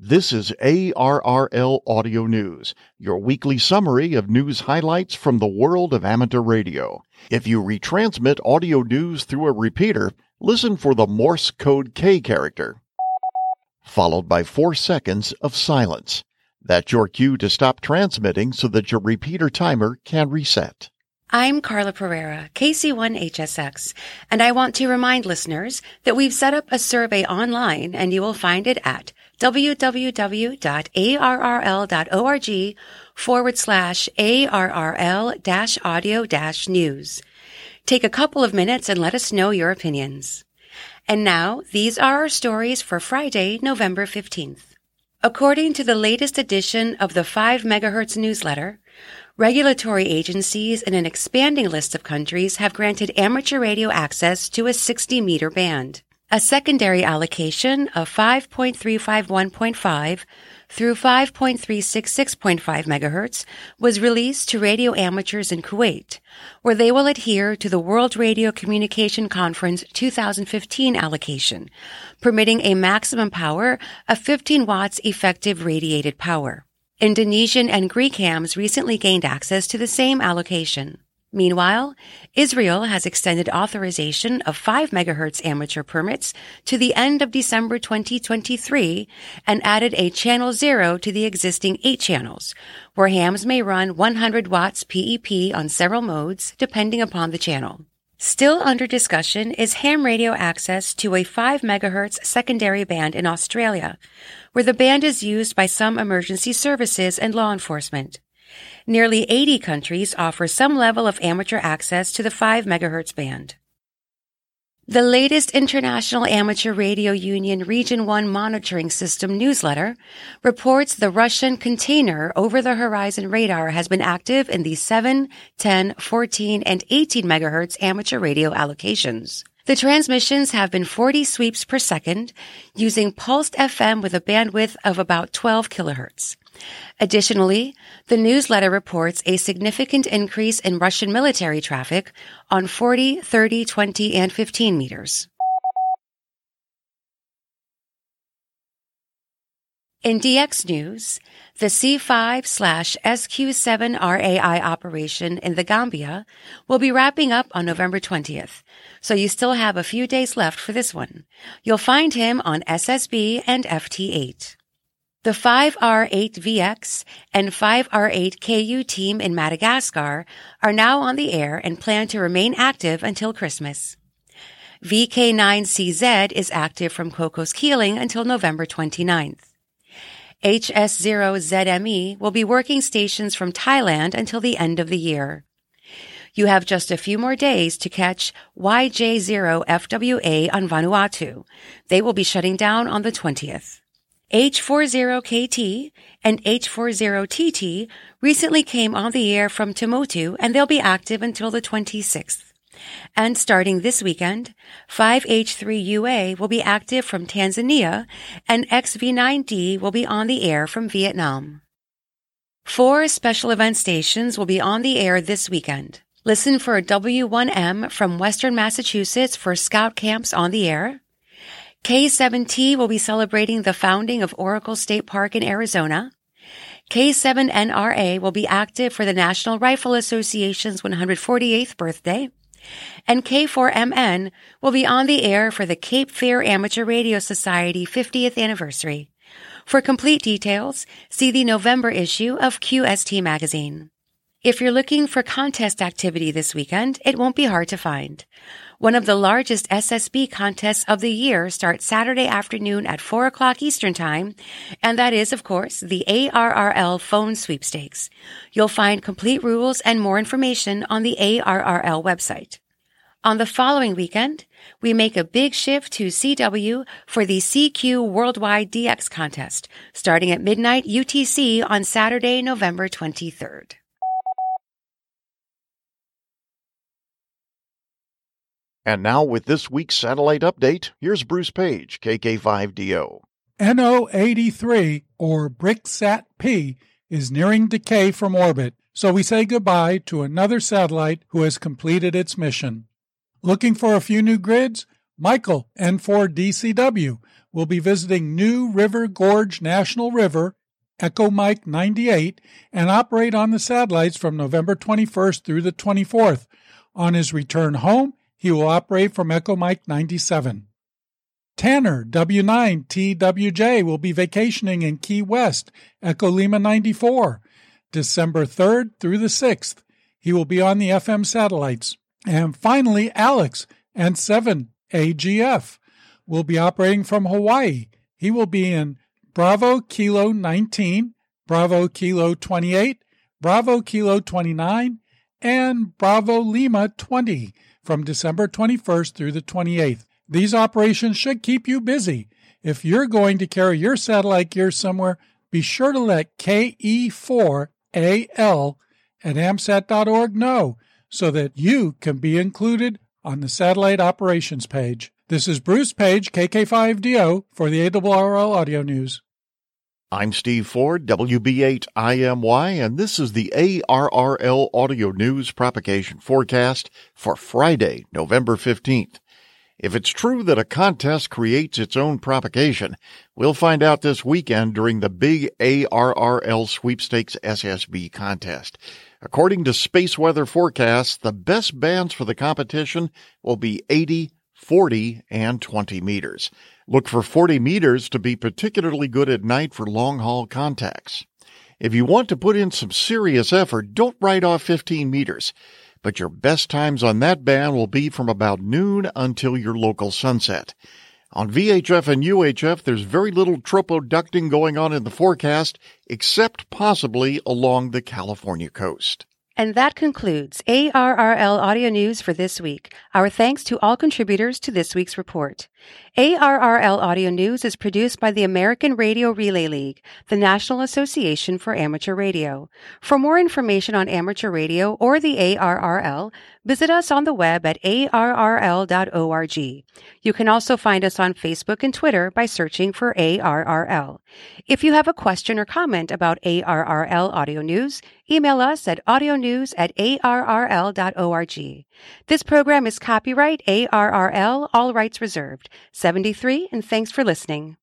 This is ARRL Audio News, your weekly summary of news highlights from the world of amateur radio. If you retransmit audio news through a repeater, listen for the Morse code K character, followed by 4 seconds of silence. That's your cue to stop transmitting so that your repeater timer can reset. I'm Carla Pereira, KC1HSX, and I want to remind listeners that we've set up a survey online, and you will find it at www.arrl.org/ARRL-audio-news. Take a couple of minutes and let us know your opinions. And now, these are our stories for Friday, November 15th. According to the latest edition of the 5 MHz newsletter, regulatory agencies in an expanding list of countries have granted amateur radio access to a 60-meter band. A secondary allocation of 5.351.5 through 5.366.5 MHz was released to radio amateurs in Kuwait, where they will adhere to the World Radio Communication Conference 2015 allocation, permitting a maximum power of 15 watts effective radiated power. Indonesian and Greek hams recently gained access to the same allocation. Meanwhile, Israel has extended authorization of 5 MHz amateur permits to the end of December 2023 and added a channel 0 to the existing 8 channels, where hams may run 100 watts PEP on several modes depending upon the channel. Still under discussion is ham radio access to a 5 MHz secondary band in Australia, where the band is used by some emergency services and law enforcement. Nearly 80 countries offer some level of amateur access to the 5 MHz band. The latest International Amateur Radio Union Region 1 Monitoring System newsletter reports the Russian Container Over-the-Horizon radar has been active in the 7, 10, 14, and 18 MHz amateur radio allocations. The transmissions have been 40 sweeps per second, using pulsed FM with a bandwidth of about 12 kHz. Additionally, the newsletter reports a significant increase in Russian military traffic on 40, 30, 20, and 15 meters. In DX news, the C5/SQ7RAI operation in the Gambia will be wrapping up on November 20th, so you still have a few days left for this one. You'll find him on SSB and FT8. The 5R8VX and 5R8KU team in Madagascar are now on the air and plan to remain active until Christmas. VK9CZ is active from Cocos Keeling until November 29th. HS0ZME will be working stations from Thailand until the end of the year. You have just a few more days to catch YJ0FWA on Vanuatu. They will be shutting down on the 20th. H40KT and H40TT recently came on the air from Tumotu, and they'll be active until the 26th. And starting this weekend, 5H3UA will be active from Tanzania, and XV9D will be on the air from Vietnam. 4 special event stations will be on the air this weekend. Listen for W1M from Western Massachusetts for Scout Camps on the air. K7T will be celebrating the founding of Oracle State Park in Arizona. K7NRA will be active for the National Rifle Association's 148th birthday. And K4MN will be on the air for the Cape Fear Amateur Radio Society 50th anniversary. For complete details, see the November issue of QST magazine. If you're looking for contest activity this weekend, it won't be hard to find. One of the largest SSB contests of the year starts Saturday afternoon at 4 o'clock Eastern Time, and that is, of course, the ARRL phone sweepstakes. You'll find complete rules and more information on the ARRL website. On the following weekend, we make a big shift to CW for the CQ Worldwide DX contest, starting at midnight UTC on Saturday, November 23rd. And now with this week's satellite update, here's Bruce Page, KK5DO. NO83, or BRICSAT-P, is nearing decay from orbit, so we say goodbye to another satellite who has completed its mission. Looking for a few new grids? Michael, N4DCW, will be visiting New River Gorge National River, Echo Mike 98, and operate on the satellites from November 21st through the 24th. On his return home, he will operate from Echo Mike 97. Tanner, W9TWJ, will be vacationing in Key West, Echo Lima 94, December 3rd through the 6th. He will be on the FM satellites. And finally, Alex, N7AGF, will be operating from Hawaii. He will be in Bravo Kilo 19, Bravo Kilo 28, Bravo Kilo 29, and Bravo Lima 20 from December 21st through the 28th. These operations should keep you busy. If you're going to carry your satellite gear somewhere, be sure to let KE4AL at AMSAT.org know so that you can be included on the satellite operations page. This is Bruce Page, KK5DO, for the ARRL Audio News. I'm Steve Ford, WB8IMY, and this is the ARRL Audio News propagation forecast for Friday, November 15th. If it's true that a contest creates its own propagation, we'll find out this weekend during the big ARRL Sweepstakes SSB contest. According to Space Weather Forecasts, the best bands for the competition will be 80, 40, and 20 meters. Look for 40 meters to be particularly good at night for long-haul contacts. If you want to put in some serious effort, don't write off 15 meters. But your best times on that band will be from about noon until your local sunset. On VHF and UHF, there's very little tropoducting going on in the forecast, except possibly along the California coast. And that concludes ARRL Audio News for this week. Our thanks to all contributors to this week's report. ARRL Audio News is produced by the American Radio Relay League, the National Association for Amateur Radio. For more information on amateur radio or the ARRL, visit us on the web at arrl.org. You can also find us on Facebook and Twitter by searching for ARRL. If you have a question or comment about ARRL Audio News, email us at audionews@arrl.org. This program is copyright ARRL, all rights reserved. 73, and thanks for listening.